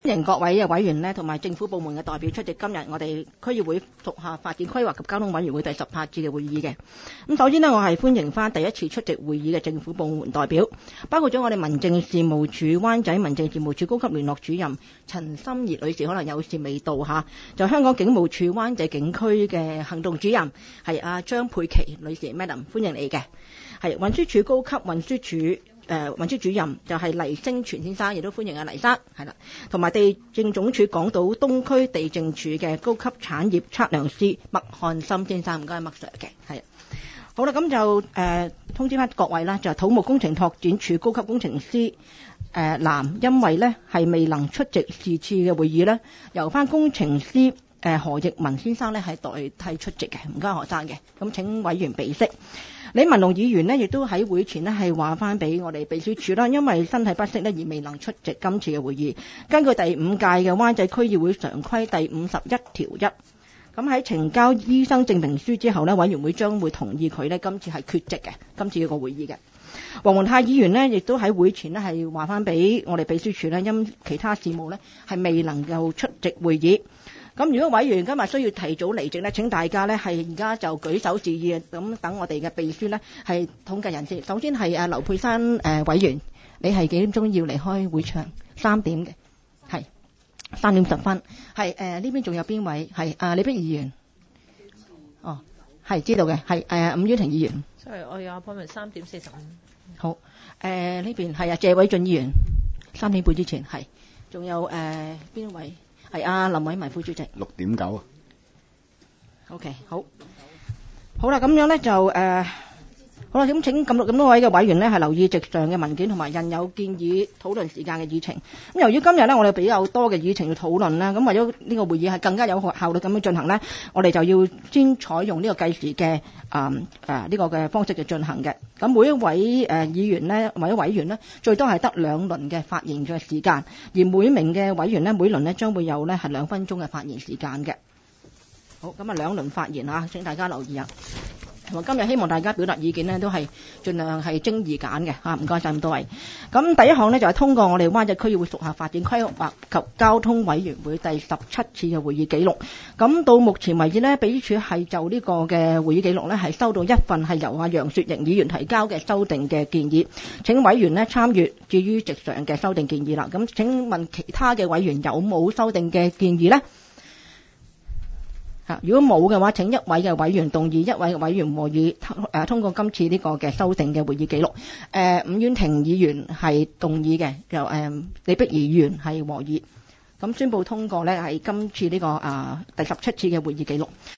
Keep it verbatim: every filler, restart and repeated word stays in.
歡迎各位嘅委員呢，同埋政府部門嘅代表出席今日我哋區議會屬下發展規劃及交通委員會第十八次嘅會議嘅。咁首先呢，我係歡迎翻第一次出席會議嘅政府部門代表，包括咗我哋民政事務處灣仔民政事務處高級聯絡主任陳心怡女士，可能有事未到嚇，就香港警務處灣仔警區嘅行動主任係阿張佩琪女士 ，Madam 歡迎你嘅。係運輸署高級運輸署。誒、呃、運輸主任就係黎星全先生，亦都歡迎阿黎生，係啦，同埋地政總署港島東區地政處嘅高級產業測量師麥漢森先生，唔該麥 Sir 嘅，係。好啦，咁就誒、呃、通知翻各位啦，就係土木工程拓展署高級工程師誒藍，因為呢係未能出席是次嘅會議呢，由翻工程師誒、呃、何奕文先生呢係代替出席嘅，唔該何生嘅，咁請委員備悉。李文龍議員呢亦都喺會前呢係話翻俾我哋秘書處啦，因為身體不適呢而未能出席今次嘅會議。根據第五屆嘅灣仔區議會常規第五十一條一，咁喺呈交醫生證明書之後呢，委員會將會同意佢呢今次係缺席嘅，今次個會議嘅。黃宏泰議員呢亦都喺會前呢係話翻俾我哋秘書處呢，因其他事務呢係未能夠出席會議。咁如果委員今日需要提早離席呢，請大家呢係而家就舉手示意，咁等我哋嘅秘書呢係統計人先。首先係阿劉佩珊誒、呃、委員，你係幾點鐘要離開會場？三點嘅，係三點十分。係誒呢邊仲有邊位？係啊李碧議員。哦，係知道嘅，係誒伍婉婷議員。 Sorry，我有 appointment 三點四十五。 好，誒、呃、呢邊係啊謝偉俊議員，三點半之前係。仲有誒邊、呃、位？係啊，林偉文副主席。 六點九啊。 OK， 好。好啦，咁樣咧就誒、呃，好啦，咁請咁咁多位嘅委員咧係留意席上嘅文件同埋印有建議討論時間嘅議程。咁由於今日咧我哋比較多嘅議程要討論啦，咁為咗呢個會議係更加有效率咁樣進行咧，我哋就要先採用呢個計時嘅啊誒呢個嘅方式嘅進行嘅。咁每一位誒、呃、議員咧，或者委員咧，最多係得兩輪嘅發言嘅時間，而每名嘅委員咧，每輪咧將會有咧係兩分鐘嘅發言時間嘅。好，咁啊兩輪發言啊，請大家留意啊。同埋今日希望大家表達意見呢，都係盡量係精而簡嘅嚇，唔該晒咁多位。咁第一項呢，就係、是、通過我哋灣仔區議會屬下發展規劃及交通委員會第十七次嘅會議記錄。咁到目前為止呢，秘書處係就呢個嘅會議記錄呢，係收到一份係由阿楊雪盈議員提交嘅修訂嘅建議。請委員呢參閱至於席上嘅修訂建議啦。咁請問其他嘅委員有冇修訂嘅建議呢？如果冇嘅話，請一位嘅委員動議，一位嘅委員和議誒、呃、通過今次呢個嘅修訂嘅會議記錄。誒、呃，伍婉婷議員係動議嘅，就誒、呃、李碧儀議員係和議。咁宣布通過呢係今次呢、這個啊、呃、第十七次嘅會議記錄。